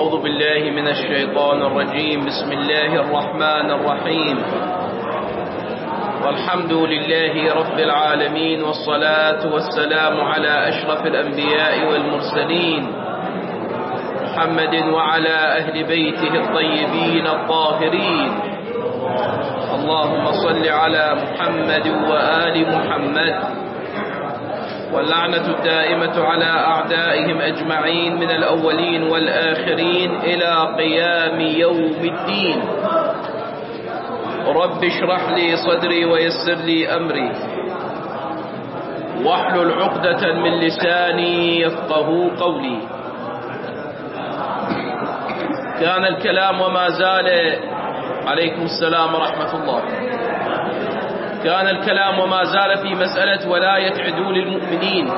أعوذ بالله من الشيطان الرجيم. بسم الله الرحمن الرحيم. والحمد لله رب العالمين، والصلاة والسلام على أشرف الأنبياء والمرسلين محمد وعلى أهل بيته الطيبين الطاهرين. اللهم صل على محمد وآل محمد، واللعنة الدائمة على أعدائهم أجمعين من الأولين والآخرين إلى قيام يوم الدين. رب اشرح لي صدري ويسر لي أمري واحلل عقدة من لساني يفقه قولي. كان الكلام وما زال، عليكم السلام ورحمة الله، كان الكلام وما زال في مسألة ولاية عدول المؤمنين،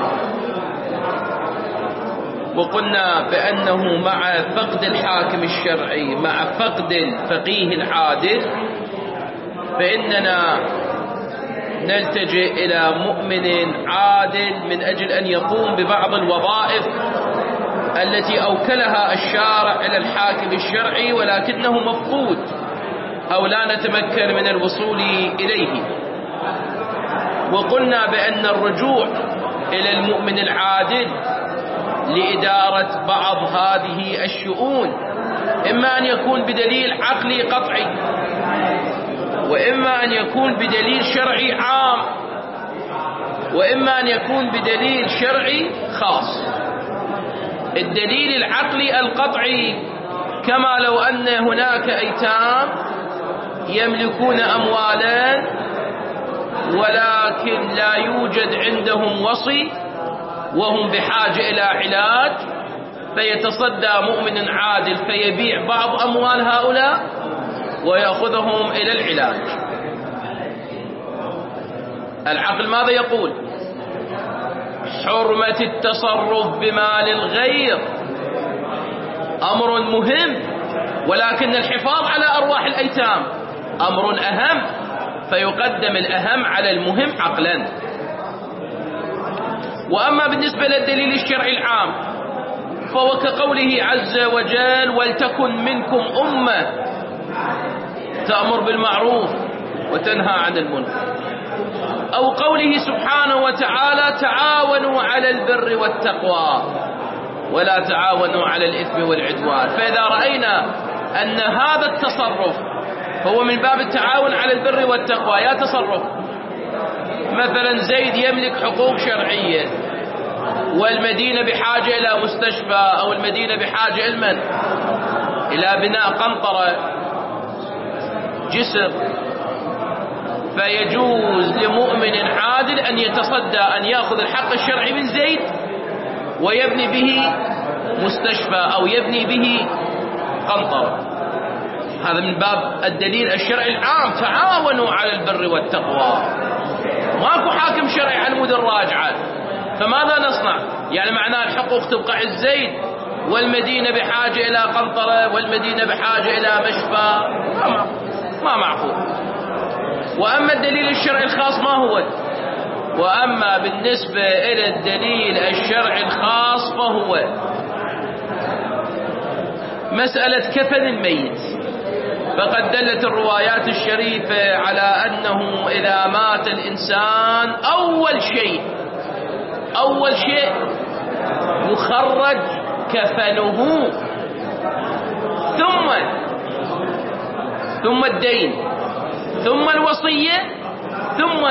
وقلنا بأنه مع فقد الحاكم الشرعي مع فقد الفقيه العادل فإننا نلتجئ إلى مؤمن عادل من أجل أن يقوم ببعض الوظائف التي أوكلها الشارع إلى الحاكم الشرعي ولكنه مفقود أو لا نتمكن من الوصول إليه. وقلنا بأن الرجوع إلى المؤمن العادل لإدارة بعض هذه الشؤون إما أن يكون بدليل عقلي قطعي، وإما أن يكون بدليل شرعي عام، وإما أن يكون بدليل شرعي خاص. الدليل العقلي القطعي كما لو أن هناك أيتام يملكون أموالا ولكن لا يوجد عندهم وصي وهم بحاجة إلى علاج، فيتصدى مؤمن عادل فيبيع بعض أموال هؤلاء ويأخذهم إلى العلاج. العقل ماذا يقول؟ حرمة التصرف بمال الغير أمر مهم، ولكن الحفاظ على أرواح الأيتام أمر أهم، فيقدم الأهم على المهم عقلا. وأما بالنسبة للدليل الشرعي العام فهو كقوله عز وجل: ولتكن منكم أمة تأمر بالمعروف وتنهى عن المنكر، أو قوله سبحانه وتعالى: تعاونوا على البر والتقوى ولا تعاونوا على الإثم والعدوان. فإذا رأينا أن هذا التصرف هو من باب التعاون على البر والتقوى، يا تصرف مثلا زيد يملك حقوق شرعية والمدينة بحاجة إلى مستشفى، أو المدينة بحاجة إلى بناء قنطرة جسر، فيجوز لمؤمن عادل أن يتصدى أن يأخذ الحق الشرعي من زيد ويبني به مستشفى أو يبني به قنطرة. هذا من باب الدليل الشرعي العام: تعاونوا على البر والتقوى. ماكو حاكم شرعي على مود الراجعة، فماذا نصنع؟ يعني معناه الحقوق تبقى عند زيد والمدينة بحاجة إلى قنطرة والمدينة بحاجة إلى مشفى؟ ما معقول. وأما الدليل الشرعي الخاص ما هو؟ وأما بالنسبة إلى الدليل الشرعي الخاص فهو مسألة كفن الميت. فقد دلت الروايات الشريفة على أنه إذا مات الإنسان أول شيء يخرج كفنه، ثم الدين، ثم الوصية، ثم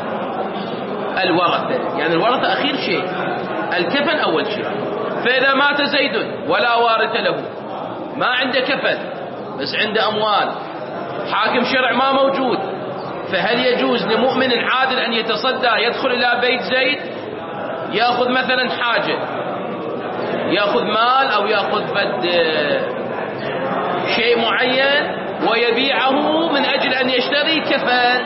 الورثة. يعني الورثة أخير شيء، الكفن أول شيء. فإذا مات زيد ولا وارث له، ما عنده كفن بس عنده أموال، حاكم شرع ما موجود، فهل يجوز لمؤمن عادل أن يتصدى يدخل إلى بيت زيد يأخذ مثلا حاجة، يأخذ مال أو يأخذ شيء معين ويبيعه من أجل أن يشتري كفن؟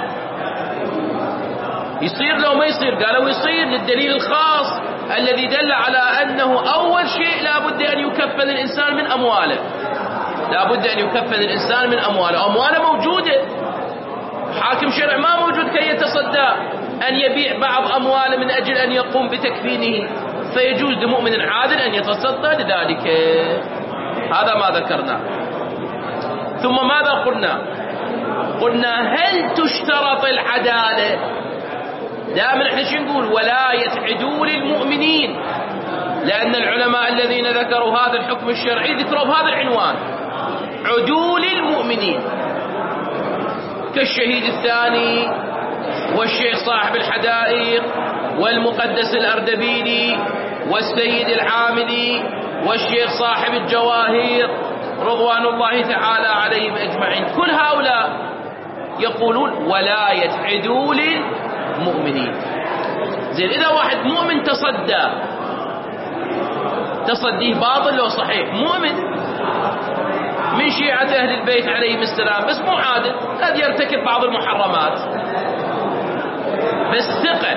يصير لو ما يصير؟ قالوا يصير للدليل الخاص الذي دل على أنه أول شيء لا بد أن يكفن الإنسان من أمواله، لا بد أن يكفن الإنسان من أمواله. أمواله موجودة، حاكم شرع ما موجود كي يتصدى أن يبيع بعض أمواله من أجل أن يقوم بتكفينه، فيجوز لمؤمن عادل أن يتصدى لذلك. هذا ما ذكرناه. ثم ماذا قلنا هل تشترط العدالة؟ دائما احنا شو نقول؟ ولاية عدول المؤمنين، لأن العلماء الذين ذكروا هذا الحكم الشرعي ذكروا بهذا العنوان: عدول المؤمنين، كالشهيد الثاني والشيخ صاحب الحدائق والمقدس الأردبيلي والسيد العاملي والشيخ صاحب الجواهر رضوان الله تعالى عليهم أجمعين. كل هؤلاء يقولون ولاية عدول المؤمنين. زين، إذا واحد مؤمن تصديه باطل لو صحيح، مؤمن من شيعة أهل البيت عليهم السلام بس مو عادل، قد يرتكب بعض المحرمات بس ثقة،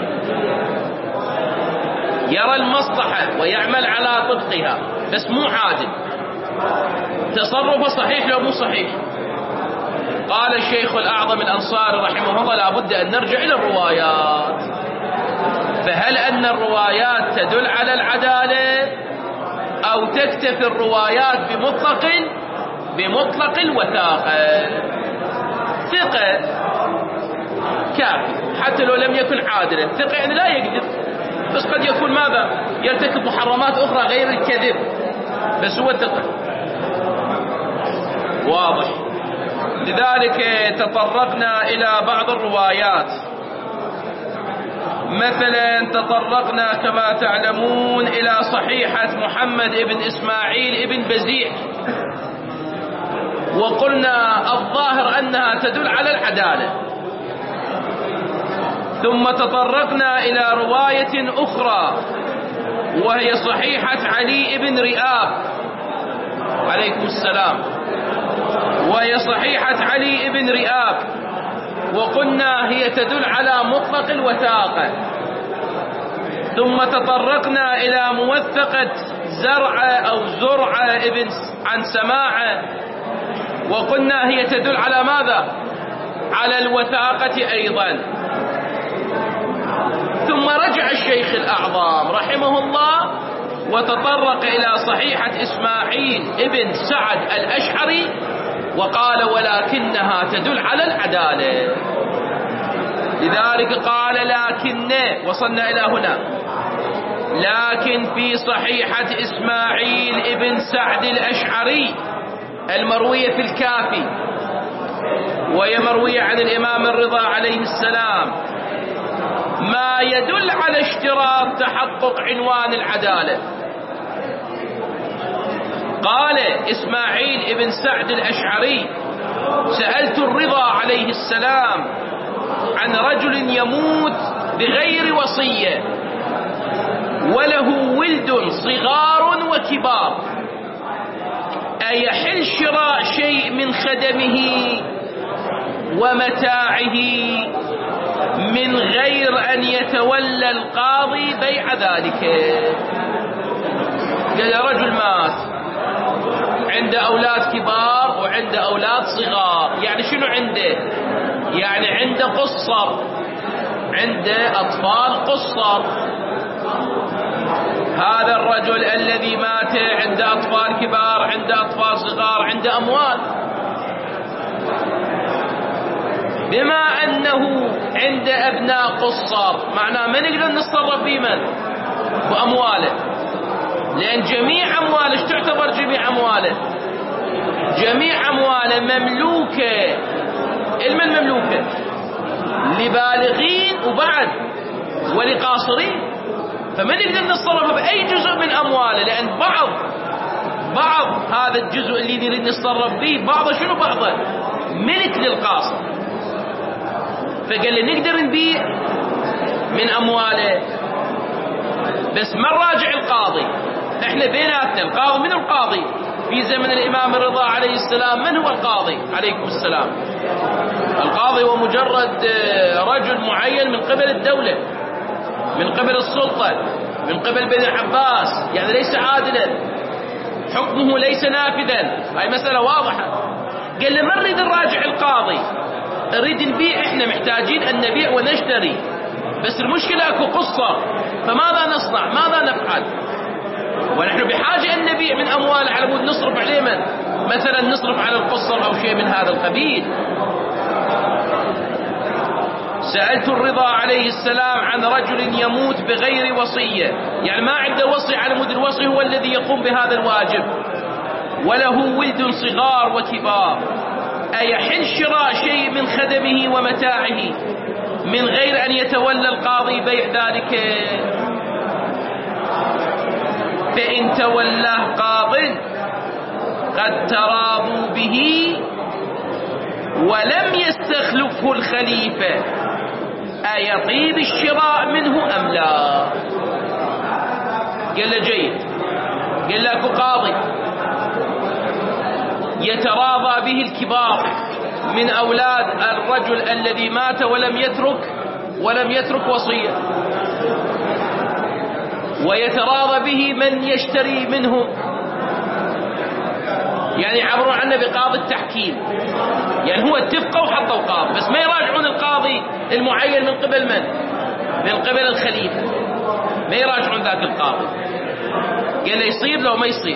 يرى المصلحة ويعمل على طبقها بس مو عادل، تصرفه صحيح لو مو صحيح. قال الشيخ الأعظم الأنصاري رحمه الله: لا بد أن نرجع إلى الروايات. فهل أن الروايات تدل على العدالة أو تكتفي الروايات بمطلق الوثاقة؟ ثقة كافي حتى لو لم يكن عادلا، ثقة يعني لا يكذب، بس قد يكون ماذا؟ يرتكب محرمات أخرى غير الكذب، بس هو ثقة. واضح. لذلك تطرقنا إلى بعض الروايات، مثلا تطرقنا كما تعلمون إلى صحيحة محمد بن إسماعيل بن بزيع، وقلنا الظاهر أنها تدل على العدالة. ثم تطرقنا إلى رواية أخرى وهي صحيحة علي بن رئاب عليكم السلام، وهي صحيحة علي بن رئاب، وقلنا هي تدل على مطلق الوثاقة. ثم تطرقنا إلى موثقة زرع ابن عن سماعة، وقلنا هي تدل على ماذا؟ على الوثاقة أيضا. ثم رجع الشيخ الأعظم رحمه الله وتطرق إلى صحيحة إسماعيل ابن سعد الأشعري وقال: ولكنها تدل على العدالة. لذلك قال: لكن، وصلنا إلى هنا، لكن في صحيحة إسماعيل ابن سعد الأشعري المروية في الكافي، وهي مروية عن الإمام الرضا عليه السلام، ما يدل على اشتراط تحقق عنوان العدالة. قال إسماعيل ابن سعد الأشعري: سألت الرضا عليه السلام عن رجل يموت بغير وصية وله ولد صغار وكبار، أيحل شراء شيء من خدمه ومتاعه من غير أن يتولى القاضي بيع ذلك؟ قال: رجل مات عنده أولاد كبار وعنده أولاد صغار. يعني شنو عنده؟ يعني عنده قصر، عنده أطفال قصر. هذا الرجل الذي مات عنده أطفال كبار، عنده أطفال صغار، عنده أموال. بما أنه عنده أبناء قصر، معناه ما نقدر نتصرف بمن؟ بأمواله، لأن جميع أمواله تعتبر جميع أمواله؟ جميع أمواله مملوكة. المن مملوكة؟ لبالغين وبعد ولقاصرين، فما نقدر نتصرف بأي جزء من أمواله، لأن بعض هذا الجزء اللي نريد نتصرف به بعضه شنو؟ بعضه ملك للقاصر. فقال لي نقدر نبيع من أمواله، بس ما نراجع القاضي. احنا بيناتنا القاضي، من القاضي في زمن الإمام الرضا عليه السلام؟ من هو القاضي عليكم السلام؟ القاضي هو مجرد رجل معين من قبل الدولة، من قبل السلطة، من قبل بني العباس، يعني ليس عادلا، حكمه ليس نافذا. هاي مسألة واضحة. قال لي ما نريد نراجع القاضي، نريد نبيع، احنا محتاجين أن نبيع ونشتري، بس المشكلة اكو قصة، فماذا نصنع؟ ماذا نفعل؟ ونحن بحاجة أن نبيع شيء من أمواله على مود نصرف عليه مثلا نصرف على القصر أو شيء من هذا القبيل. سألت الرضا عليه السلام عن رجل يموت بغير وصية، يعني ما عنده وصي على مود الوصي هو الذي يقوم بهذا الواجب، وله ولد صغار وكبار، أيحل شراء شيء من خدمه ومتاعه من غير أن يتولى القاضي بيع ذلك؟ فإن تولاه قاض قد تراضوا به ولم يستخلفه الخليفة أيطيب الشراء منه أم لا؟ قال له جيد. قال له قاضي يتراضى به الكبار من أولاد الرجل الذي مات ولم يترك وصية، ويتراضى به من يشتري منهم، يعني يعبرون عنه بقاضي التحكيم، يعني هو اتفقوا وحطوا قاضي بس ما يراجعون القاضي المعين من قبل من؟ من قبل الخليفة، ما يراجعون ذاك القاضي. قال له يصير لو ما يصير.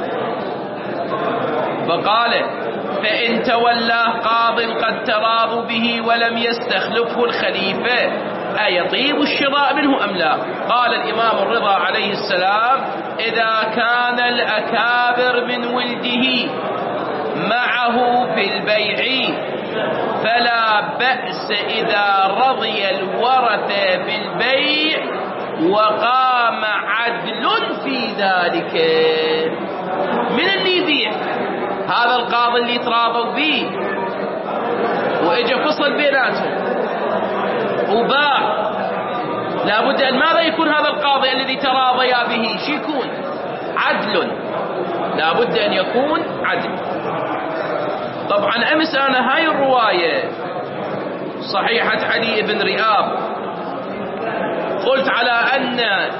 فقال فإن تولاه قاض قد تراضوا به ولم يستخلفه الخليفة أيطيب الشراء منه أم لا؟ قال الإمام الرضا عليه السلام إذا كان الأكابر من ولده معه في البيع فلا بأس إذا رضي الورثة بالبيع وقام عدل في ذلك. من اللي يبيع؟ هذا القاضي اللي تراضوا به وإجا فصل بيناتهم وباع، لابد أن ماذا يكون هذا القاضي الذي تراضيا به؟ شو يكون؟ عدل، لابد أن يكون عدل. طبعا أمس أنا هاي الرواية صحيحة علي بن رئاب قلت على أن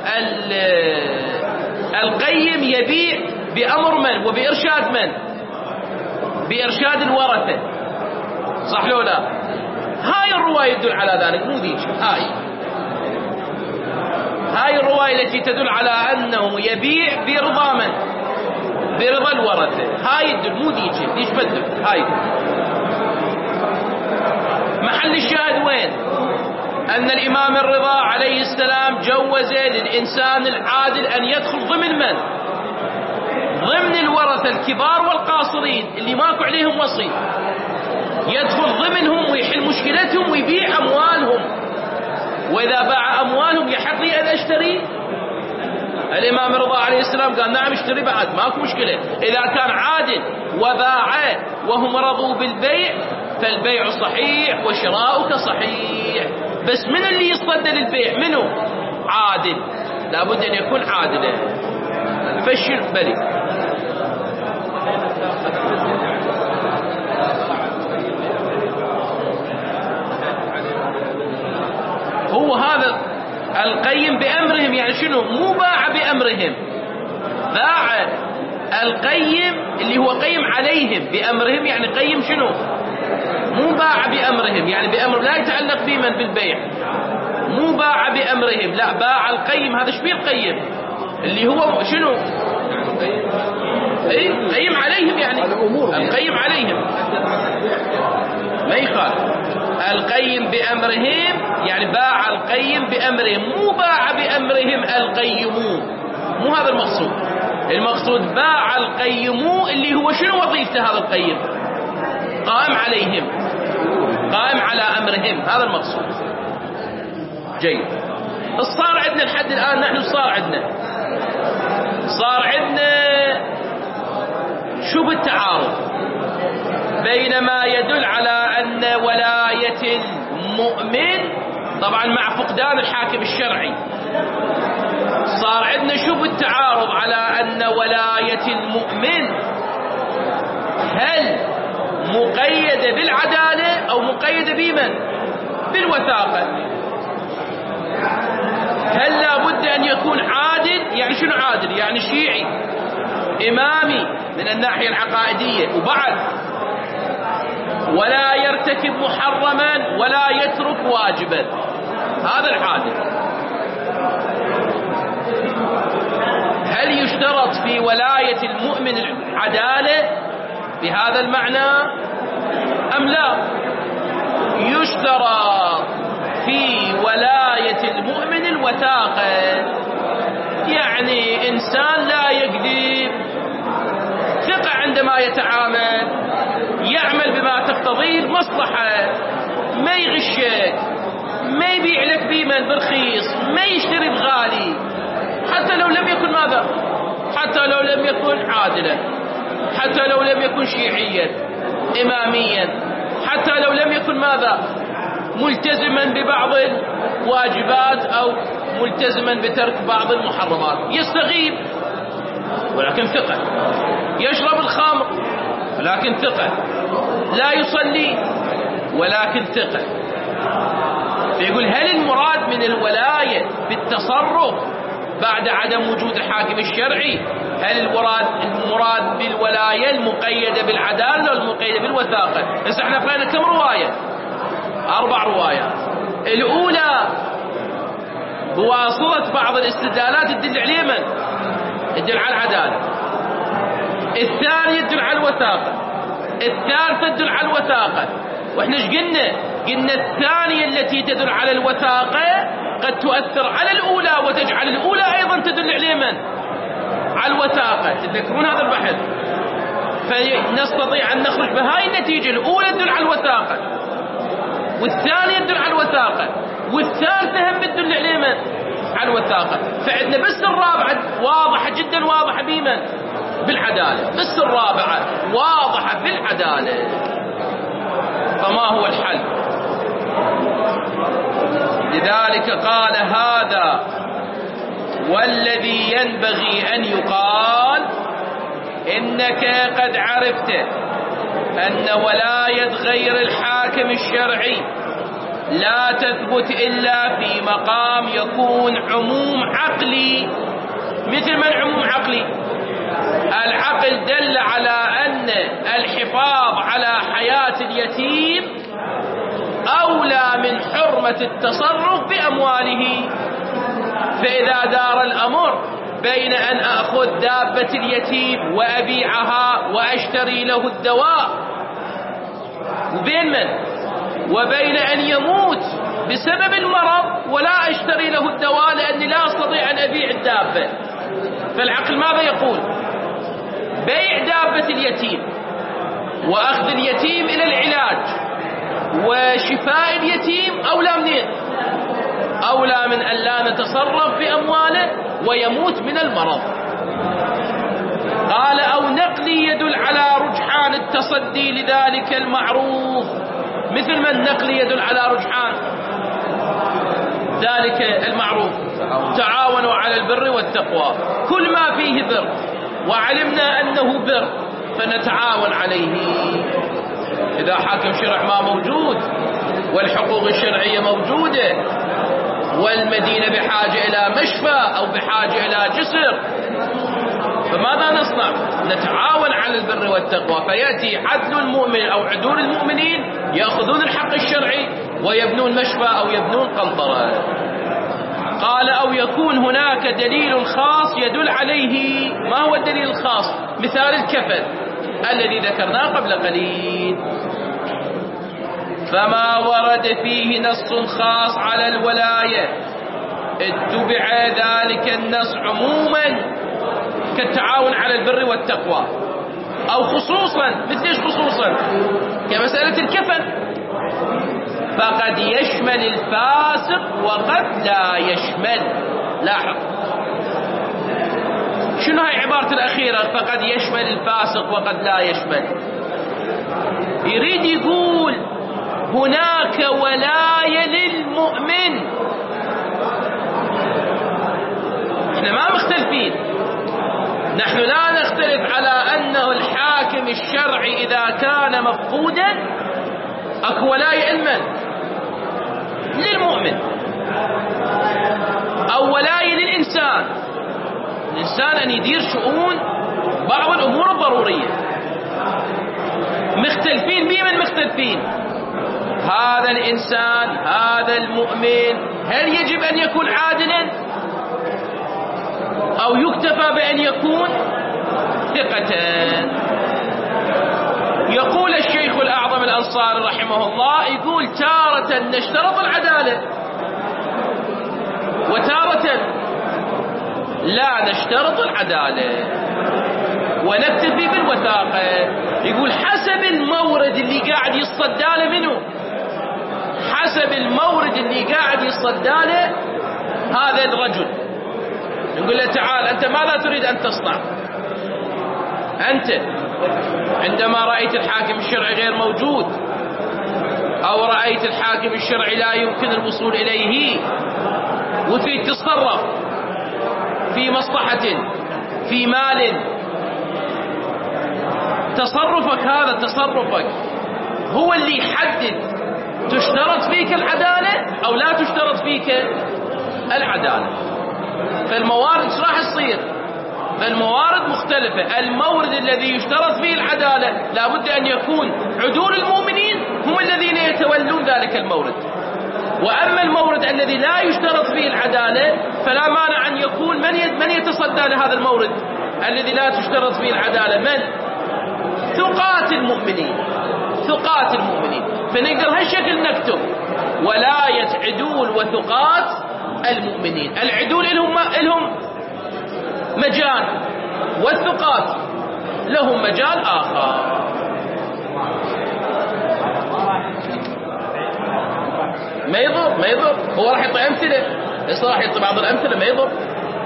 القيم يبيع بأمر من وبإرشاد من؟ بإرشاد الورثة، صح لو لا؟ هاي الرواية تدل على ذلك، مو ذيك. هاي الرواية التي تدل على أنه يبيع برضا من؟ برضا الورثة، هاي تدل، مو ذيك. ليش بدل؟ هاي محل الشاهد وين؟ أن الإمام الرضا عليه السلام جوز للإنسان العادل أن يدخل ضمن من؟ ضمن الورثة الكبار والقاصرين اللي ماكو عليهم وصي، يدخل ضمنهم ويحل مشكلتهم ويبيع أموالهم، وإذا باع أموالهم يحق لي أن أشتري؟ الإمام الرضا عليه السلام قال نعم اشتري بعد ماكو مشكلة، إذا كان عادل وباع وهم رضوا بالبيع فالبيع صحيح وشراؤك صحيح. بس من اللي يصدى للبيع؟ منه؟ عادل، لابد أن يكون عادلا. فشل بلي. هو هذا القيم بأمرهم، يعني شنو؟ مو باع بأمرهم، باع القيم اللي هو قيم عليهم بأمرهم، يعني قيم شنو؟ مو باع بأمرهم، يعني بأمر لا يتعلق بمن بالبيع، مو باع بأمرهم، لا باع القيم. هذا شبيه القيم اللي هو شنو؟ قيم عليهم، يعني القيم عليهم ما يخالف. القيم بأمرهم يعني باع القيم بأمرهم، مو باع بأمرهم القيمون، مو هذا المقصود. المقصود باع القيمون اللي هو شنو وظيفته هذا القيم؟ قائم عليهم، قائم على أمرهم، هذا المقصود. جيد. صار عندنا لحد الآن نحن صار عندنا شو بالتعارض بين ما يدل على أن ولاية المؤمن، طبعا مع فقدان الحاكم الشرعي، صار عندنا شو بالتعارض على أن ولاية المؤمن هل مقيدة بالعدالة أو مقيدة بمن؟ بالوثاقة. هل لابد أن يكون عادل؟ يعني شنو عادل؟ يعني شيعي إمامي من الناحية العقائدية، وبعد ولا يرتكب محرما ولا يترك واجبا، هذا العادل. هل يشترط في ولاية من العدالة بهذا المعنى أم لا؟ يشترط في ولاية المؤمن الوثاقة، يعني إنسان لا يكذب، ثقة عندما يتعامل، يعمل بما تقتضيه المصلحة، ما يغشك، ما يبيع لك بيمن برخيص، ما يشتري بغالي، حتى لو لم يكن ماذا؟ حتى لو لم يكن عادلا، حتى لو لم يكن شيعيا إماميا، حتى لو لم يكن ماذا؟ ملتزما ببعض الواجبات أو ملتزما بترك بعض المحرمات، يستغيب ولكن ثقة، يشرب الخمر ولكن ثقة، لا يصلي ولكن ثقة. فيقول هل المراد من الولاية بالتصرف بعد عدم وجود الحاكم الشرعي؟ هل المراد بالولاية المقيدة بالعدالة والمقيدة بالوثاقة؟ بس احنا قرأنا كم رواية؟ 4 روايات. الأولى بواسطة بعض الاستدلالات تدل على من؟ تدل على العدالة. الثانية تدل على الوثاقة. الثالثة تدل على الوثاقة. واحنا ايش قلنا؟ قلنا الثانية التي تدل على الوثاقة قد تؤثر على الأولى وتجعل الأولى أيضا تدل على من؟ على الوثاقة. تذكرون هذا البحث؟ فنستطيع أن نخرج بهاي النتيجة، الأولى تدل على الوثاقة، والثانية تدل على الوثاقة، والثالثة هم تدل على من؟ على الوثاقة. فعندنا بس الرابعة واضحة جدا، واضحة بمن؟ بالعدالة. بس الرابعة واضحة بالعدالة. فما هو الحل؟ لذلك قال هذا والذي ينبغي أن يقال إنك قد عرفت أن ولاية غير الحاكم الشرعي لا تثبت إلا في مقام يكون عموم عقلي. مثل ما العموم عقلي، العقل دل على أن الحفاظ على حياة اليتيم أولى من حرمة التصرف بأمواله. فإذا دار الأمر بين أن أخذ دابة اليتيم وأبيعها وأشتري له الدواء، وبين من؟ وبين أن يموت بسبب المرض ولا أشتري له الدواء لأني لا أستطيع أن أبيع الدابة. فالعقل ماذا يقول؟ بيع دابة اليتيم وأخذ اليتيم إلى العلاج وشفاء اليتيم أولى منين؟ أولى من أن لا نتصرف بأمواله ويموت من المرض. قال أو نقلي يدل على رجحان التصدي لذلك المعروف. مثل ما النقل يدل على رجحان ذلك المعروف، تعاونوا على البر والتقوى، كل ما فيه بر وعلمنا أنه بر فنتعاون عليه. إذا حاكم شرع ما موجود والحقوق الشرعية موجودة والمدينة بحاجة إلى مشفى أو بحاجة إلى جسر، فماذا نصنع؟ نتعاون على البر والتقوى. فيأتي عدل المؤمن أو عدول المؤمنين يأخذون الحق الشرعي ويبنون مشفى أو يبنون قنطرة. قال أو يكون هناك دليل خاص يدل عليه. ما هو الدليل الخاص؟ مثال الكفن الذي ذكرناه قبل قليل. فما ورد فيه نص خاص على الولاية اتبع ذلك النص عموما كالتعاون على البر والتقوى، أو خصوصا. مثل ايش خصوصا؟ كمسألة الكفن، فقد يشمل الفاسق وقد لا يشمل. لاحظ شنو هاي عبارة الأخيرة؟ فقد يشمل الفاسق وقد لا يشمل. يريد يقول هناك ولاية للمؤمن. احنا ما مختلفين، نحن لا نختلف على أنه الحاكم الشرعي إذا كان مفقودا أكو ولاية لمن؟ للمؤمن، أو ولاية للإنسان. الإنسان أن يدير شؤون بعض الأمور الضرورية. مختلفين بمن؟ مختلفين هذا الإنسان هذا المؤمن هل يجب أن يكون عادلا أو يكتفى بأن يكون ثقة؟ حقيقة. يقول الشيخ الأعظم الأنصاري رحمه الله، يقول تارة نشترط العدالة وتارة لا نشترط العدالة ونكتفي بالوثاقة. يقول حسب المورد اللي قاعد يصدى له منه، حسب المورد اللي قاعد يصدى له هذا الرجل. نقول له تعال أنت ماذا تريد أن تصنع؟ أنت عندما رأيت الحاكم الشرعي غير موجود، أو رأيت الحاكم الشرعي لا يمكن الوصول إليه، وتريد تتصرف في مصلحة في مال، تصرفك هذا تصرفك هو اللي يحدد تشترط فيك العدالة أو لا تشترط فيك العدالة. فالموارد ايش راح تصير؟ فالموارد مختلفة. المورد الذي يشترط فيه العدالة لابد أن يكون عدول المؤمنين هم الذين يتولون ذلك المورد. وأما المورد الذي لا يشترط فيه العدالة فلا مانع أن يكون من يتصدى لهذا المورد الذي لا تشترط فيه العدالة؟ من؟ ثقات المؤمنين، ثقات المؤمنين. فنقدر هالشكل نكتب ولاية عدول وثقات المؤمنين. العدول لهم مجال والثقات لهم مجال آخر. ما يضر هو راح يعطي أمثلة، بس راح يعطي بعض الأمثلة ما يضر.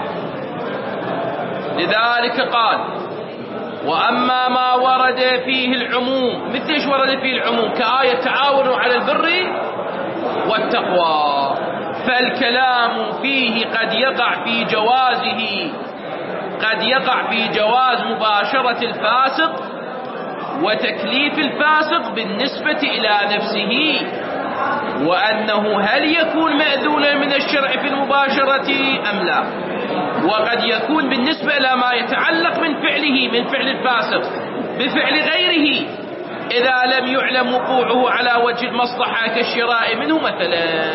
لذلك قال وأما ما ورد فيه العموم، مثل ايش ورد فيه العموم؟ كآية تعاونوا على البر والتقوى، فالكلام فيه قد يقع في جوازه، قد يقع في جواز مباشرة الفاسق وتكليف الفاسق بالنسبة إلى نفسه، وأنه هل يكون مأذونا من الشرع في المباشرة أم لا. وقد يكون بالنسبة إلى ما يتعلق من فعله، من فعل الفاسق بفعل غيره إذا لم يعلم وقوعه على وجه المصلحة كالشراء منه مثلا.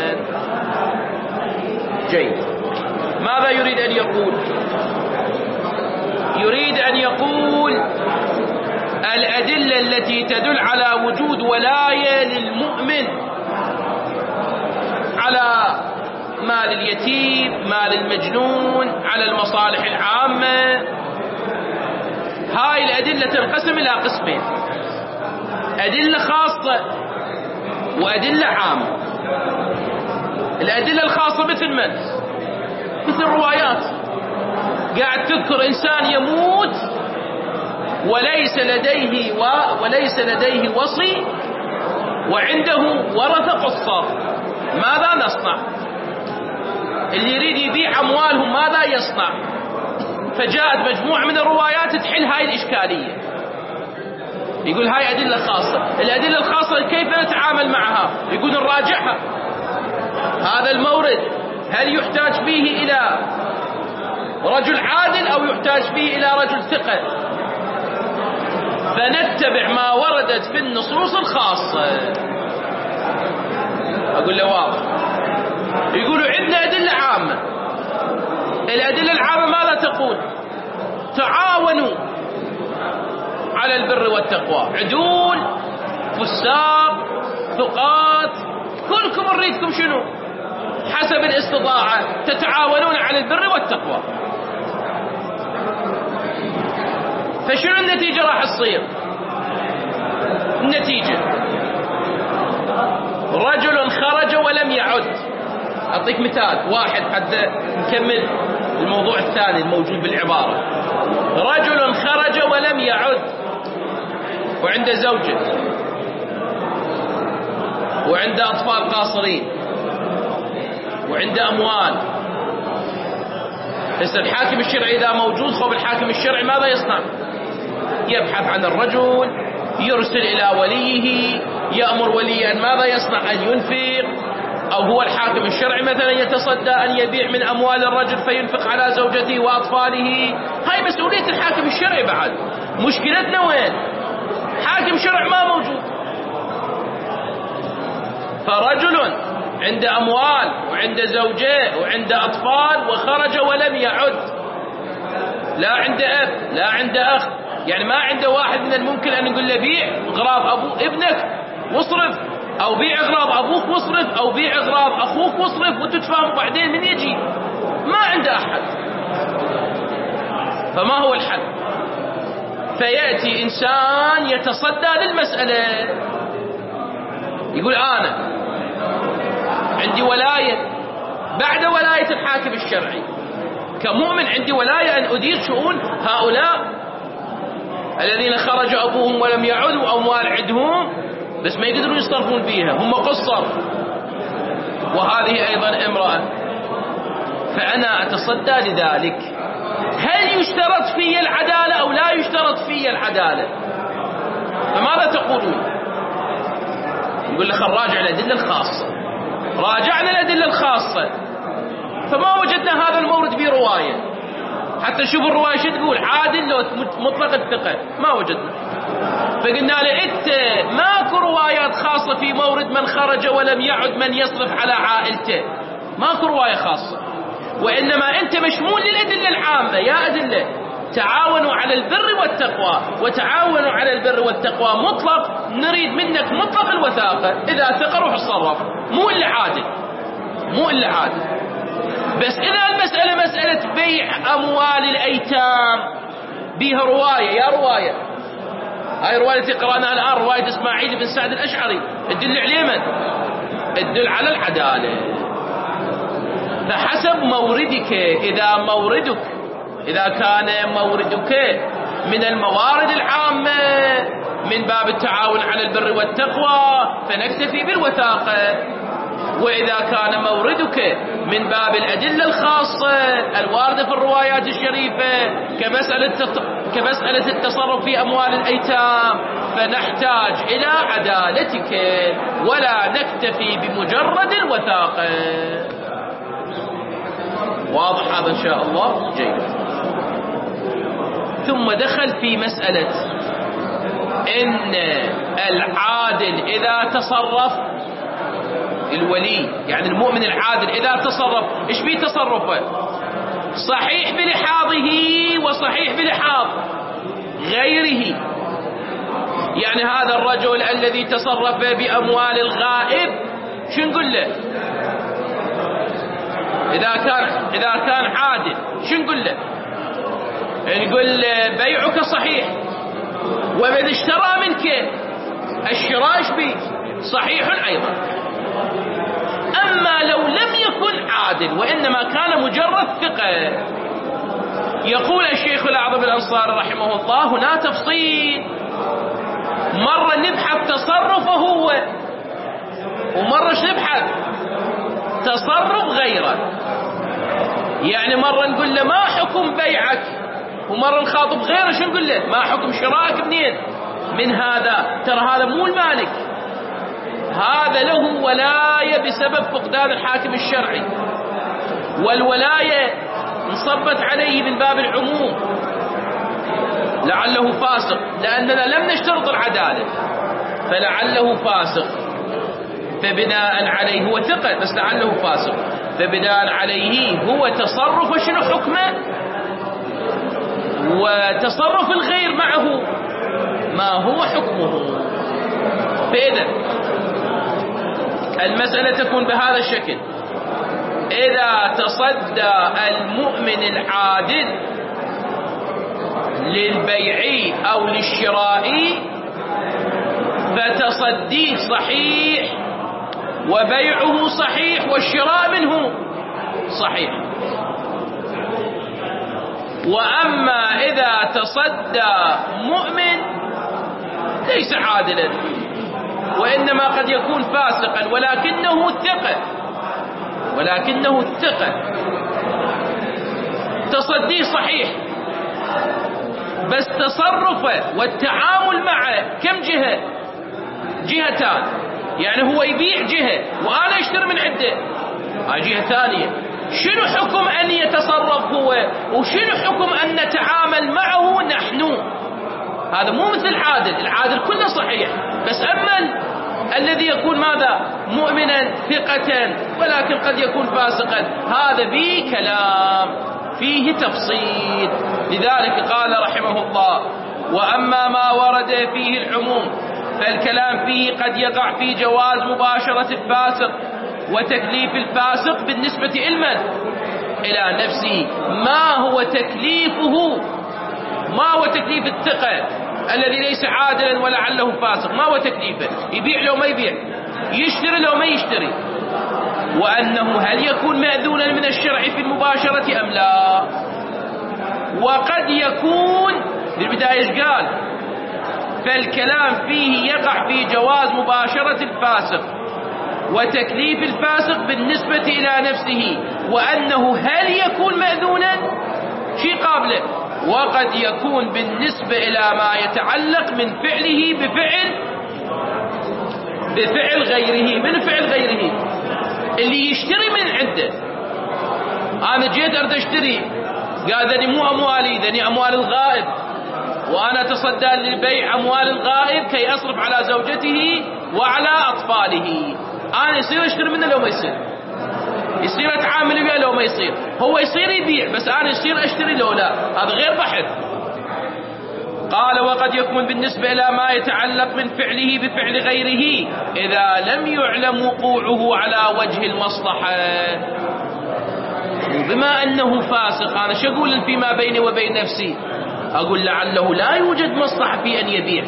جيد. ماذا يريد أن يقول؟ يريد أن يقول الأدلة التي تدل على وجود ولاية للمؤمن على مال اليتيم، مال المجنون، على المصالح العامة، هاي الأدلة تنقسم إلى قسمين: أدلة خاصة وأدلة عامة. الأدلة الخاصة مثل من؟ مثل روايات قاعد تذكر إنسان يموت وليس لديه وصي وعنده ورثة قصار، ماذا نصنع؟ اللي يريد يبيع أموالهم ماذا يصنع؟ فجاءت مجموعة من الروايات تحل هاي الإشكالية. يقول هاي أدلة خاصة. الأدلة الخاصة كيف نتعامل معها؟ يقول نراجعها. هذا المورد هل يحتاج فيه إلى رجل عادل أو يحتاج فيه إلى رجل ثقة؟ فنتبع ما وردت في النصوص الخاصة. أقول له واضح. يقولوا عندنا أدلة عامة. الأدلة العامة ماذا تقول؟ تعاونوا على البر والتقوى، عدول، فساق، ثقات، كلكم نريدكم شنو؟ حسب الاستطاعة تتعاونون على البر والتقوى. فشنو النتيجة راح تصير؟ النتيجة رجل خرج ولم يعد. أعطيك مثال واحد حتى نكمل الموضوع الثاني الموجود بالعبارة. رجل خرج ولم يعد وعنده زوجة وعنده أطفال قاصرين وعنده أموال. بس الحاكم الشرعي إذا موجود، خب الحاكم الشرعي ماذا يصنع؟ يبحث عن الرجل، يرسل إلى وليه، يأمر وليا ماذا يصنع؟ أن ينفق، أو هو الحاكم الشرعي مثلا يتصدى أن يبيع من أموال الرجل فينفق على زوجته وأطفاله. هاي مسؤولية الحاكم الشرعي. بعد مشكلتنا وين؟ حاكم شرع ما موجود. فرجل عنده أموال وعنده زوجة وعنده أطفال وخرج ولم يعد، لا عنده أب لا عنده أخ يعني ما عنده واحد من الممكن أن نقول له بيع أغراض ابنك واصرف، أو بيع أغراض أبوك واصرف، أو بيع أغراض أخوك واصرف وتتفاهم بعدين من يجي. ما عنده أحد. فما هو الحل؟ فيأتي إنسان يتصدى للمسألة، يقول أنا عندي ولاية بعد ولاية الحاكم الشرعي، كمؤمن عندي ولاية أن أدير شؤون هؤلاء الذين خرج أبوهم ولم يعودوا أموال عندهم بس ما يقدرون يصرفون فيها، هم قصر، وهذه أيضا امرأة، فأنا أتصدى لذلك. هل يشترط في العدالة أو لا يشترط في العدالة؟ فماذا تقولون؟ يقول لك نراجع الأدلة الخاصة. راجعنا الأدلة الخاصة فما وجدنا هذا المورد في رواية، حتى نشوف الرواية شو تقول، عادل لو مطلق الثقة، ما وجدنا. فقلنا له انت ماكو روايات خاصة في مورد من خرج ولم يعد من يصرف على عائلته، ماكو رواية خاصة، وإنما أنت مشمول للأدلة العامة. يا أدلة تعاونوا على البر والتقوى، وتعاونوا على البر والتقوى مطلق، نريد منك مطلق الوثاقة، إذا ثقة روح اتصرف، مو اللي عادل، مو اللي عادل. بس إذا المسألة مسألة بيع أموال الأيتام بيها رواية، يا رواية، هاي رواية قرأناها الآن، رواية إسماعيل بن سعد الأشعري، تدل على من؟ تدل على العدالة. فحسب موردك، إذا كان موردك من الموارد العامة من باب التعاون على البر والتقوى فنكتفي بالوثاقة، وإذا كان موردك من باب الأدلة الخاصة الواردة في الروايات الشريفة كمسألة التصرف في أموال الأيتام فنحتاج إلى عدالتك ولا نكتفي بمجرد الوثاقة. واضح هذا إن شاء الله؟ جيد. ثم دخل في مسألة إن العادل إذا تصرف، الولي يعني المؤمن العادل إذا تصرف، إيش بيه تصرفه؟ صحيح بلحاظه وصحيح بلحاظ غيره. يعني هذا الرجل الذي تصرف بأموال الغائب شو نقول له؟ إذا كان عادل شو نقول له؟ نقول بيعك صحيح، ومن اشترى منك الشراء ايش بيه؟ صحيح أيضا. أما لو لم يكن عادل وإنما كان مجرد ثقة، يقول الشيخ الأعظم الأنصاري رحمه الله هنا تفصيل، مرة نبحث تصرفه هو، ومرة نبحث تصرف غيره. يعني مرة نقول له ما حكم بيعك، ومرة نخاطب غيره شو نقول له؟ ما حكم شرائك منين؟ من هذا، ترى هذا مو المالك، هذا له ولاية بسبب فقدان الحاكم الشرعي، والولاية انصبت عليه من باب العموم، لعله فاسق، لأننا لم نشترط العدالة، فلعله فاسق، فبناء عليه هو ثقة بس لعله فاسق، فبناء عليه هو تصرف شنو حكمه، وتصرف الغير معه ما هو حكمه. فإذا المسألة تكون بهذا الشكل: إذا تصدى المؤمن العادل للبيع أو للشراء فتصديه صحيح وبيعه صحيح والشراء منه صحيح. وأما إذا تصدى مؤمن ليس عادلا وإنما قد يكون فاسقا ولكنه ثقة، تصديه صحيح، بس تصرفه والتعامل معه كم جهة؟ جهتان. يعني هو يبيع جهة وأنا أشتري من عنده جهة ثانية. شنو حكم أن يتصرف هو، وشنو حكم أن نتعامل معه نحن؟ هذا مو مثل العادل كله صحيح، بس أما الذي يكون ماذا؟ مؤمنا ثقة ولكن قد يكون فاسقا، هذا به كلام فيه تفصيل. لذلك قال رحمه الله: وأما ما ورد فيه العموم فالكلام فيه قد يقع في جواز مباشرة الفاسق وتكليف الفاسق بالنسبة إلى نفسه. ما هو تكليفه؟ ما هو تكليف الثقة الذي ليس عادلا ولعله فاسق؟ ما هو تكليفه؟ يبيع لو ما يبيع، يشتري لو ما يشتري، وأنه هل يكون مأذونا من الشرع في المباشرة أم لا؟ وقد يكون بالبداية إيش قال؟ فالكلام فيه يقع في جواز مباشرة الفاسق وتكليف الفاسق بالنسبة إلى نفسه، وأنه هل يكون مأذونا شيء قابله، وقد يكون بالنسبة إلى ما يتعلق من فعله بفعل غيره. من فعل غيره؟ اللي يشتري من عنده. أنا جيت أريد أشتري، قال ذني مو أموالي، ذني أموال الغائب، وأنا أتصدى لبيع أموال الغائب كي أصرف على زوجته وعلى أطفاله. أنا يصير أشتري منه لو ما يصير؟ يصير أتعامل وياه لو ما يصير؟ هو يصير يبيع بس أنا يصير أشتري لو لا؟ هذا غير بحث. قال وقد يكون بالنسبة إلى ما يتعلق من فعله بفعل غيره إذا لم يعلم وقوعه على وجه المصلحة. وبما أنه فاسق أنا شو أقول فيما بيني وبين نفسي؟ أقول لعله لا يوجد مصلحة في أن يبيع.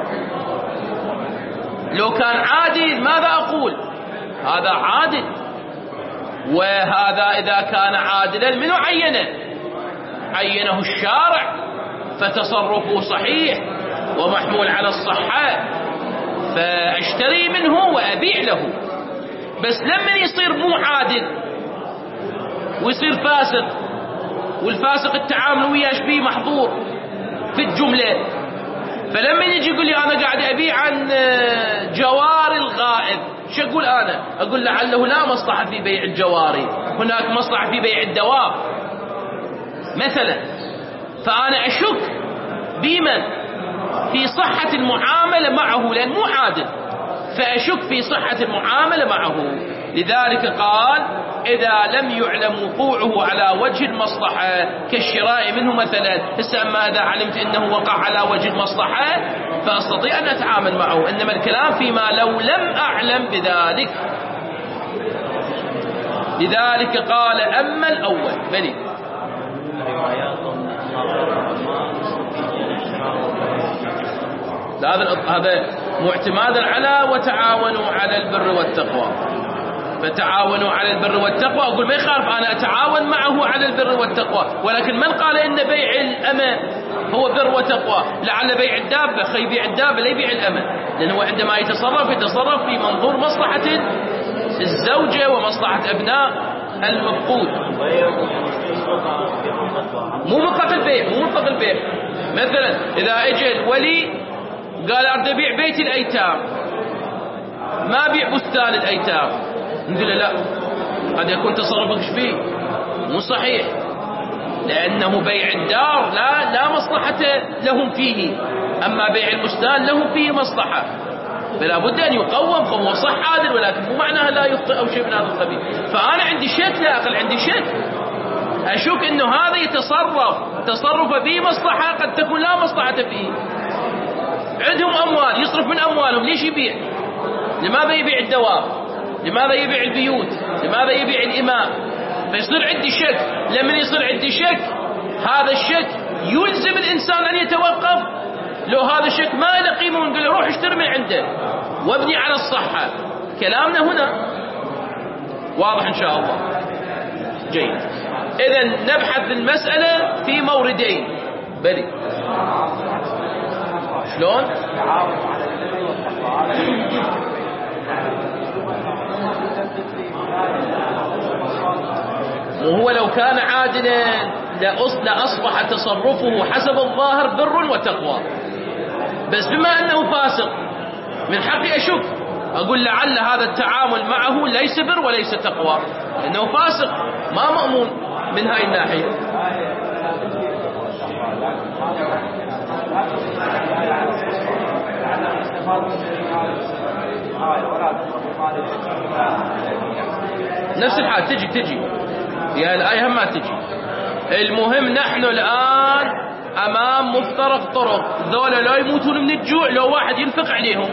لو كان عادل ماذا أقول؟ هذا عادل، وهذا إذا كان عادلا من عينه الشارع فتصرفه صحيح ومحمول على الصحة، فأشتري منه وأبيع له. بس لما يصير مو عادل ويصير فاسق، والفاسق التعامل وياه به محظور في الجملة، فلما يجي يقول لي أنا قاعد أبيع عن جوار الغائب، شو أقول أنا؟ أقول لعله لا مصلحة في بيع الجواري، هناك مصلحة في بيع الدواب مثلا. فأنا أشك بمن في صحة المعاملة معه، لأن مو عادل، فأشك في صحة المعاملة معه. لذلك قال إذا لم يعلم وقوعه على وجه المصلحة كالشراء منه مثلا. أما إذا علمت أنه وقع على وجه المصلحة فأستطيع أن أتعامل معه، إنما الكلام فيما لو لم أعلم بذلك. لذلك قال أما الأول بلي هذا معتمادا على وتعاونوا على البر والتقوى، فتعاونوا على البر والتقوى. أقول ما يخالف أنا أتعاون معه على البر والتقوى، ولكن من قال إن بيع الأمة هو بر وتقوى؟ لعل بيع الدابة يبيع الدابة لا يبيع الأمة، لأنه عندما يتصرف في منظور مصلحة الزوجة ومصلحة أبناء المفقود، مو مطلق البيع. مثلا إذا اجى الولي قال أريد أبيع بيت الأيتام، ما أبيع بستان الأيتام، نقول له لا، قد يكون تصرفك فيه مو صحيح، لأنه بيع الدار لا مصلحة لهم فيه، أما بيع البستان لهم فيه مصلحة، فلا بد أن يقوم. فهو صح عادل، ولكن مو معناها لا يخطئ أو شيء من هذا القبيل. فأنا عندي شك، لا أقل عندي شك، أشك أنه هذا تصرف فيه مصلحة قد تكون لا مصلحة فيه. عندهم أموال يصرف من أموالهم، ليش يبيع؟ لماذا يبيع الدواب؟ لماذا يبيع البيوت؟ لماذا يبيع الإماء؟ فيصير عندي شك. لما يصير عندي شك، هذا الشك يلزم الإنسان أن يتوقف. لو هذا الشك ما له قيمة ونقول له روح اشتري من عنده وابني على الصحة. كلامنا هنا واضح إن شاء الله. جيد، إذن نبحث المسألة في موردين. بلي شلون؟ وهو لو كان عادلا لأصبح تصرفه حسب الظاهر بر وتقوى، بس بما أنه فاسق من حقي أشك، أقول لعل هذا التعامل معه ليس بر وليس تقوى، لأنه فاسق ما مأمون من هاي الناحية. نفس الحال تجي يعني الآية هم ما تجي. المهم نحن الآن أمام مفترق طرق، ذولا لا يموتون من الجوع لو واحد ينفق عليهم.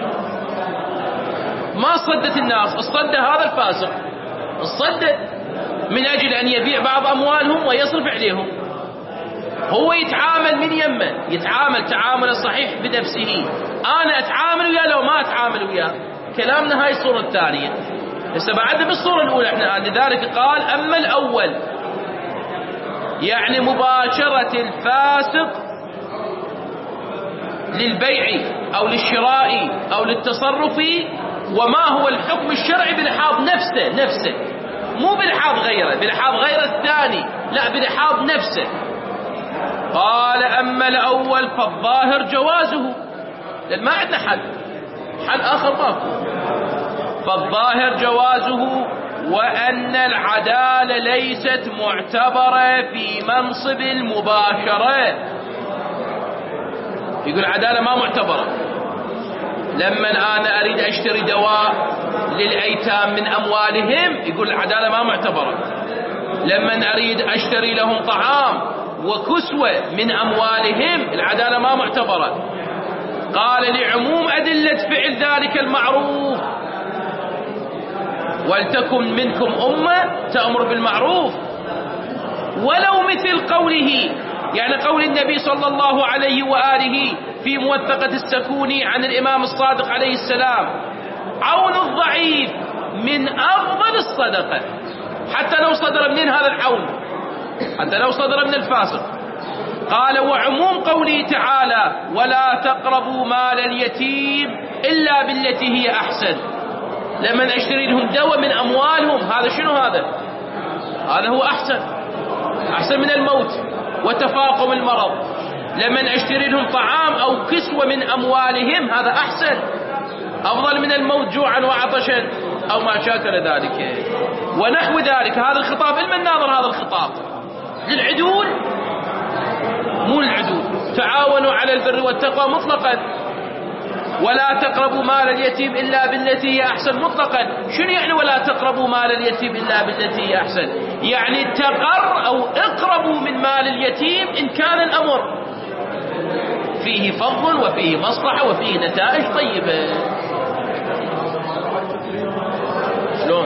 ما صدت الناس، الصد هذا الفاسق، الصد من أجل أن يبيع بعض أموالهم ويصرف عليهم. هو يتعامل من يمه، يتعامل تعامل صحيح بنفسه. أنا أتعامل وياه لو ما أتعامل وياه. كلامنا هاي الصورة الثانية. هسه بعد بالصورة الأولى احنا، لذلك قال أما الأول يعني مباشرة الفاسق للبيع أو للشراء أو للتصرف، وما هو الحكم الشرعي بلحاظ نفسه مو بلحاظ غيره، بلحاظ غير الثاني، لا بلحاظ نفسه. قال أما الأول فالظاهر جوازه، لأن ما عندنا حل آخر ماكو. فالظاهر جوازه، وأن العدالة ليست معتبرة في منصب المباشرة. يقول العدالة ما معتبرة. لما أنا أريد أشتري دواء للأيتام من أموالهم، يقول العدالة ما معتبرة. لما أريد أشتري لهم طعام وكسوة من أموالهم، العدالة ما معتبرة. قال لعموم أدلة فعل ذلك المعروف، ولتكن منكم أمة تأمر بالمعروف. ولو مثل قوله، يعني قول النبي صلى الله عليه وآله في موثقة السكوني عن الإمام الصادق عليه السلام: عون الضعيف من أفضل الصدقة. حتى لو صدر منين هذا العون؟ حتى لو صدر من الفاسق. قال وعموم قوله تعالى: ولا تقربوا مال اليتيم إلا بالتي هي أحسن. لمن أشتري لهم دواء من أموالهم، هذا شنو هذا؟ هذا هو أحسن من الموت وتفاقم المرض. لمن أشتري لهم طعام أو كسوة من أموالهم، هذا أحسن، أفضل من الموت جوعا وعطشا أو ما شاكل ذلك ونحو ذلك. هذا الخطاب لمن ناظر؟ هذا الخطاب للعدول مو للعدول. تعاونوا على البر والتقوى مطلقا. ولا تقربوا مال اليتيم إلا بالتي هي أحسن مطلقا. شنو يعني ولا تقربوا مال اليتيم إلا بالتي هي أحسن؟ يعني تقر أو اقربوا من مال اليتيم إن كان الأمر فيه فضل وفيه مصلحة وفيه نتائج طيبة. شلون؟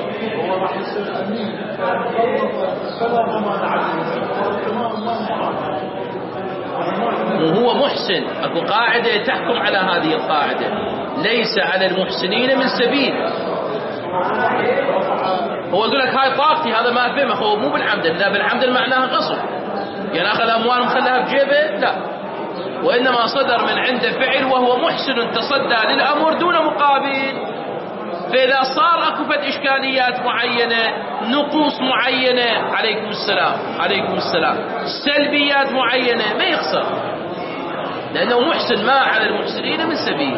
وهو محسن. اكو قاعدة تحكم على هذه القاعدة: ليس على المحسنين من سبيل. هو يقول لك هاي طاقتي، هذا ما فهمه. هو مو بالعمد، لا بالعمد معناها غصب، يعني اخذ اموالهم خلاها بجيبه، لا، وانما صدر من عنده فعل وهو محسن تصدى للامر دون مقابل. فإذا صار أكو فد إشكاليات معينة، نقوص معينة، عليكم السلام، سلبيات معينة، ما يخسر، لأنه محسن، ما على المحسنين من سبيل.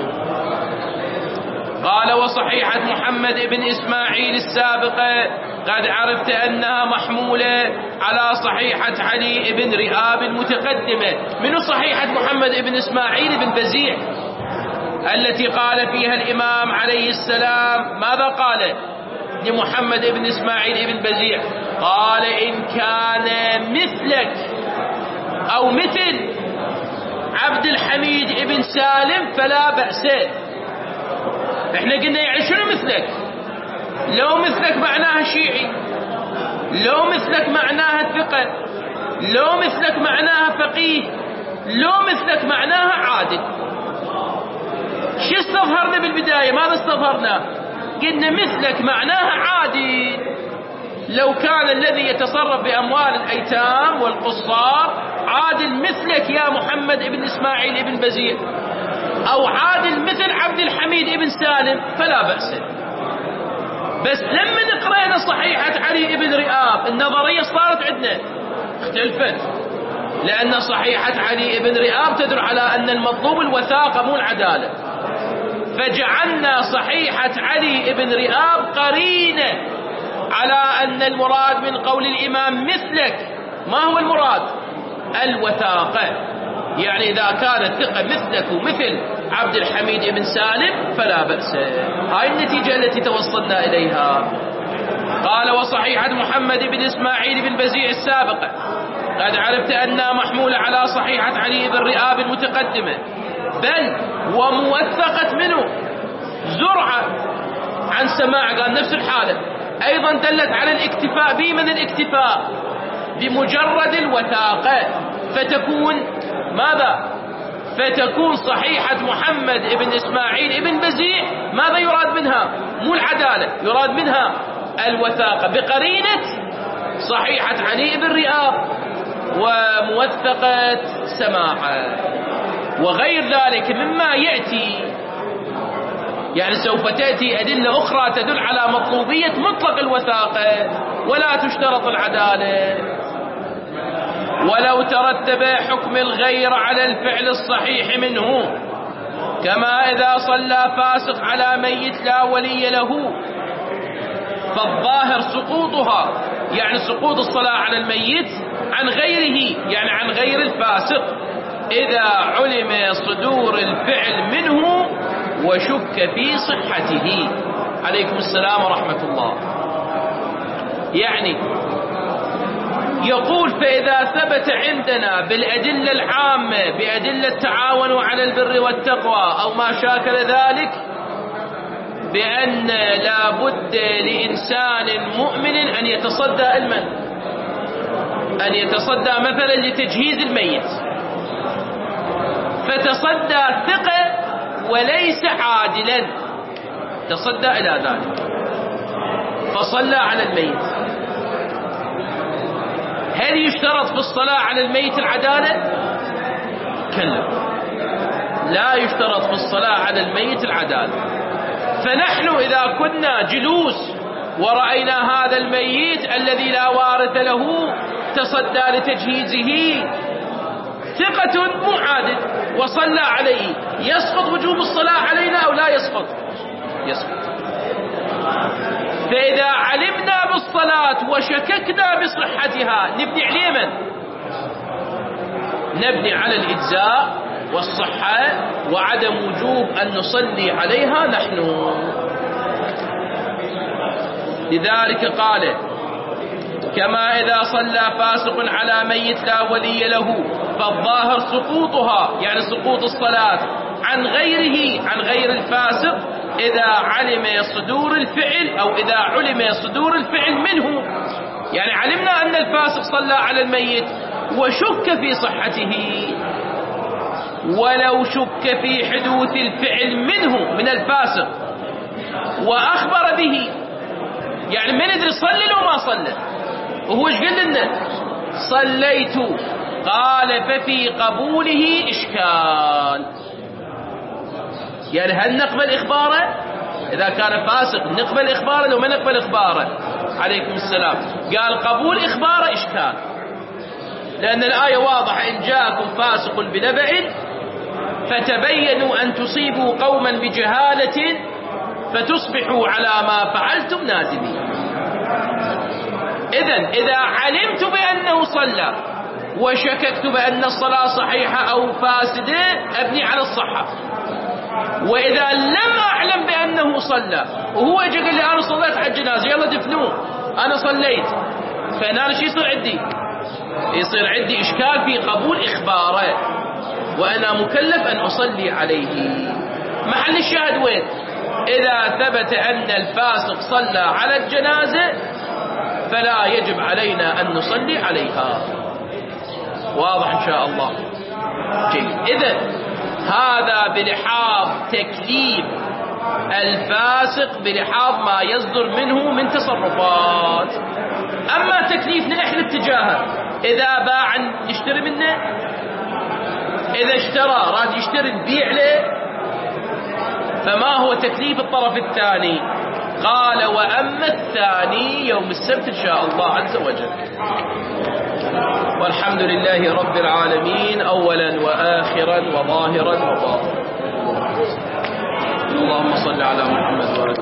قال وصحيحة محمد بن إسماعيل السابقة قد عرفت أنها محمولة على صحيحة علي بن رئاب المتقدمة. من صحيحة محمد بن إسماعيل بن بزيع التي قال فيها الإمام عليه السلام، ماذا قال لمحمد بن إسماعيل بن بزيع؟ قال إن كان مثلك أو مثل عبد الحميد بن سالم فلا بأس. احنا قلنا يعني شنو مثلك؟ لو مثلك معناها شيعي، لو مثلك معناها ثقة، لو مثلك معناها فقيه، لو مثلك معناها عادل. شو استظهرنا بالبداية؟ ماذا استظهرنا؟ قلنا مثلك معناها عادل. لو كان الذي يتصرف بأموال الأيتام والقصار عادل مثلك يا محمد بن إسماعيل بن بزيع، أو عادل مثل عبد الحميد بن سالم، فلا بأس. بس لما قرأنا صحيحة علي بن رئاب، النظرية صارت عندنا اختلفت، لأن صحيحة علي بن رئاب تدل على أن المطلوب الوثاقة مو العدالة، فجعلنا صحيحة علي بن رئاب قرينة على أن المراد من قول الإمام مثلك ما هو المراد؟ الوثاقة. يعني إذا كان الثقة مثلك ومثل عبد الحميد بن سالم فلا بأس. هاي النتيجة التي توصلنا إليها. قال وصحيحة محمد بن إسماعيل بن بزيع السابقة قد عرفت أنها محمولة على صحيحة علي بن رئاب المتقدمة، بل وموثقة منه زرعة عن سماع، قال نفس الحالة أيضا دلت على الاكتفاء به من الاكتفاء بمجرد الوثاقة، فتكون ماذا؟ فتكون صحيحة محمد بن إسماعيل بن بزيع ماذا يراد منها؟ مو العدالة، يراد منها الوثاقة بقرينة صحيحة علي بن رئاب وموثقة سماعة وغير ذلك مما يأتي. يعني سوف تأتي أدلة أخرى تدل على مطلوبية مطلق الوثاقة ولا تشترط العدالة. ولو ترتب حكم الغير على الفعل الصحيح منه، كما إذا صلى فاسق على ميت لا ولي له، فالظاهر سقوطها، يعني سقوط الصلاة على الميت عن غيره، يعني عن غير الفاسق، إذا علم صدور الفعل منه وشك في صحته. عليكم السلام ورحمة الله. يعني يقول فإذا ثبت عندنا بالأدلة العامة بأدلة تعاونوا على البر والتقوى أو ما شاكل ذلك بأن لا بد لإنسان مؤمن أن يتصدى أن يتصدى مثلا لتجهيز الميت، فتصدى ثقة وليس عادلا، تصدى إلى ذلك فصلى على الميت. هل يشترط في الصلاة على الميت العدالة؟ كلا، لا يشترط في الصلاة على الميت العدالة. فنحن إذا كنا جلوس ورأينا هذا الميت الذي لا وارث له تصدى لتجهيزه ثقة مو عادل وصلى عليه، يسقط وجوب الصلاة علينا أو لا يسقط؟ يسقط. فإذا علمنا بالصلاة وشككنا بصحتها نبني على من؟ نبني على الإجزاء والصحة وعدم وجوب أن نصلي عليها نحن. لذلك قال كما إذا صلى فاسق على ميت لا ولي له، فالظاهر سقوطها، يعني سقوط الصلاة عن غيره، عن غير الفاسق، إذا علم صدور الفعل أو إذا علم صدور الفعل منه. يعني علمنا أن الفاسق صلى على الميت وشك في صحته، ولو شك في حدوث الفعل منه من الفاسق وأخبر به، يعني من ندري صلى لو ما صلى، وهو ايش قال لنا؟ صليت. قال ففي قبوله إشكال. يعني هل نقبل إخباره؟ إذا كان فاسق نقبل إخباره لو ما نقبل إخباره؟ عليكم السلام. قال قبول إخباره إشكال، لأن الآية واضحة: إن جاءكم فاسق بنبأ فتبينوا أن تصيبوا قوما بجهالة فتصبحوا على ما فعلتم نادمين. إذا علمت بأنه صلى وشككت بأن الصلاة صحيحة أو فاسدة أبني على الصحة. وإذا لم أعلم بأنه صلى وهو يجي قال لي أنا صليت على الجنازة يلا دفنوه، أنا صليت، فأنا شو يصير عندي؟ يصير عندي إشكال في قبول إخباره، وأنا مكلف أن أصلي عليه. محل الشاهد وين؟ إذا ثبت أن الفاسق صلى على الجنازة فلا يجب علينا أن نصلي عليها. واضح إن شاء الله؟ جيد. إذن هذا بلحاظ تكليف الفاسق بلحاظ ما يصدر منه من تصرفات. أما تكليفنا إحنا اتجاهه، إذا باع نشتري منه، إذا اشترى راد يشتري نبيع له، فما هو تكليف الطرف الثاني؟ قال وأما الثاني يوم السبت إن شاء الله عز وجل. والحمد لله رب العالمين أولا وآخرا وظاهرا وباطنا. اللهم صل على محمد وعلى